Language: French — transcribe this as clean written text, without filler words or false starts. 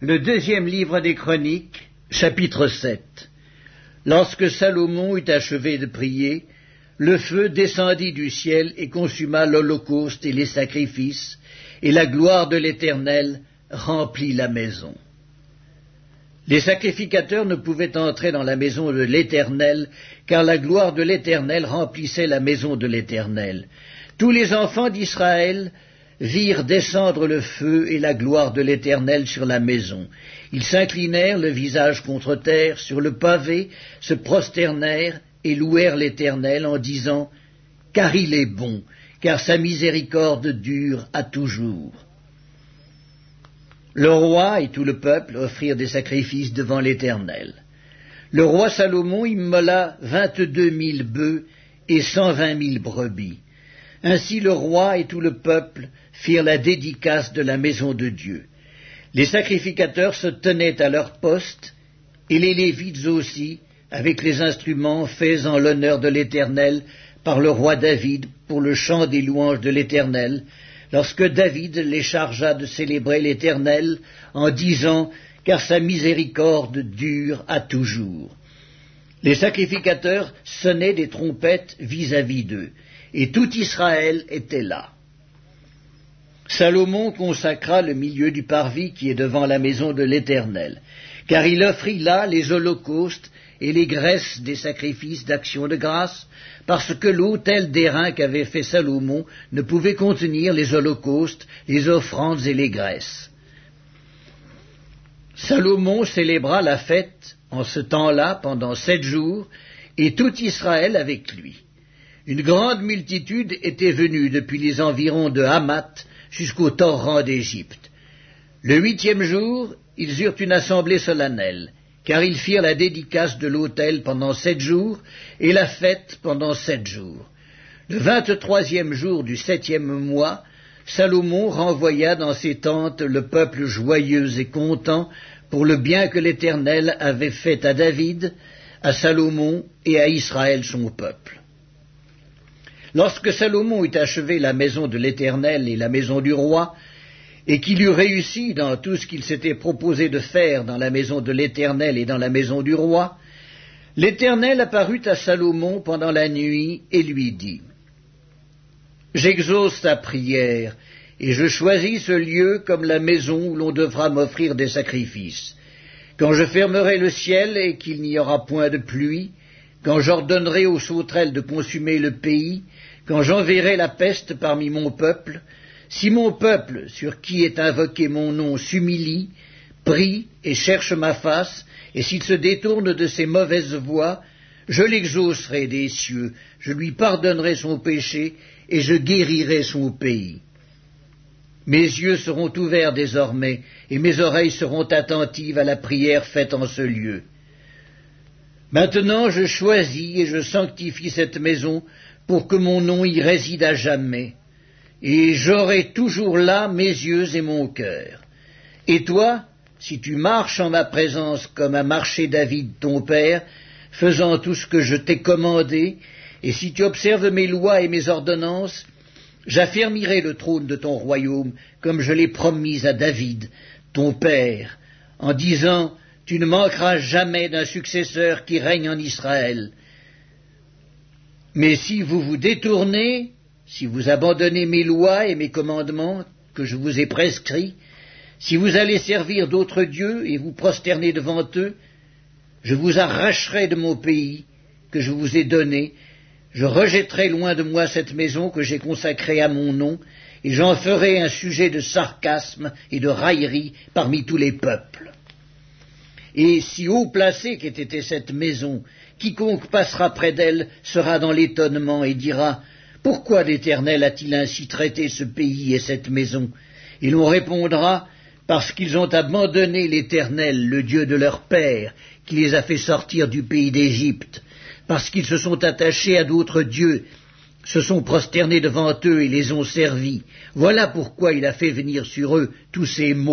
Le deuxième livre des Chroniques, chapitre 7. Lorsque Salomon eut achevé de prier, le feu descendit du ciel et consuma l'holocauste et les sacrifices, et la gloire de l'Éternel remplit la maison. Les sacrificateurs ne pouvaient entrer dans la maison de l'Éternel, car la gloire de l'Éternel remplissait la maison de l'Éternel. Tous les enfants d'Israël virent descendre le feu et la gloire de l'Éternel sur la maison. Ils s'inclinèrent le visage contre terre, sur le pavé, se prosternèrent et louèrent l'Éternel en disant « Car il est bon, car sa miséricorde dure à toujours. » Le roi et tout le peuple offrirent des sacrifices devant l'Éternel. Le roi Salomon immola 22 000 bœufs et 120 000 brebis. Ainsi le roi et tout le peuple firent la dédicace de la maison de Dieu. Les sacrificateurs se tenaient à leur poste, et les Lévites aussi, avec les instruments faits en l'honneur de l'Éternel par le roi David pour le chant des louanges de l'Éternel, lorsque David les chargea de célébrer l'Éternel en disant « Car sa miséricorde dure à toujours ». Les sacrificateurs sonnaient des trompettes vis-à-vis d'eux, et tout Israël était là. Salomon consacra le milieu du parvis qui est devant la maison de l'Éternel, car il offrit là les holocaustes et les graisses des sacrifices d'action de grâce, parce que l'autel d'airain qu'avait fait Salomon ne pouvait contenir les holocaustes, les offrandes et les graisses. Salomon célébra la fête en ce temps-là pendant 7 jours, et tout Israël avec lui. Une grande multitude était venue depuis les environs de Hamath jusqu'au torrent d'Égypte. Le 8e jour, ils eurent une assemblée solennelle, car ils firent la dédicace de l'autel pendant 7 jours, et la fête pendant 7 jours. Le 23e jour du 7e mois, Salomon renvoya dans ses tentes le peuple joyeux et content pour le bien que l'Éternel avait fait à David, à Salomon et à Israël son peuple. Lorsque Salomon eut achevé la maison de l'Éternel et la maison du roi, et qu'il eut réussi dans tout ce qu'il s'était proposé de faire dans la maison de l'Éternel et dans la maison du roi, l'Éternel apparut à Salomon pendant la nuit et lui dit « J'exauce ta prière, et je choisis ce lieu comme la maison où l'on devra m'offrir des sacrifices. Quand je fermerai le ciel et qu'il n'y aura point de pluie, quand j'ordonnerai aux sauterelles de consumer le pays, quand j'enverrai la peste parmi mon peuple, si mon peuple, sur qui est invoqué mon nom, s'humilie, prie et cherche ma face, et s'il se détourne de ses mauvaises voies, je l'exaucerai des cieux, je lui pardonnerai son péché, et je guérirai son pays. Mes yeux seront ouverts désormais, et mes oreilles seront attentives à la prière faite en ce lieu. Maintenant je choisis et je sanctifie cette maison pour que mon nom y réside à jamais, et j'aurai toujours là mes yeux et mon cœur. Et toi, si tu marches en ma présence comme a marché David ton père, faisant tout ce que je t'ai commandé, et si tu observes mes lois et mes ordonnances, j'affermirai le trône de ton royaume comme je l'ai promis à David, ton père, en disant « Tu ne manqueras jamais d'un successeur qui règne en Israël. » Mais si vous vous détournez, si vous abandonnez mes lois et mes commandements que je vous ai prescrits, si vous allez servir d'autres dieux et vous prosterner devant eux, je vous arracherai de mon pays que je vous ai donné, je rejetterai loin de moi cette maison que j'ai consacrée à mon nom, et j'en ferai un sujet de sarcasme et de raillerie parmi tous les peuples. Et si haut placé qu'ait été cette maison, quiconque passera près d'elle sera dans l'étonnement et dira « Pourquoi l'Éternel a-t-il ainsi traité ce pays et cette maison ?» Et l'on répondra « Parce qu'ils ont abandonné l'Éternel, le Dieu de leur père, qui les a fait sortir du pays d'Égypte, parce qu'ils se sont attachés à d'autres dieux, se sont prosternés devant eux et les ont servis. Voilà pourquoi il a fait venir sur eux tous ces maux. »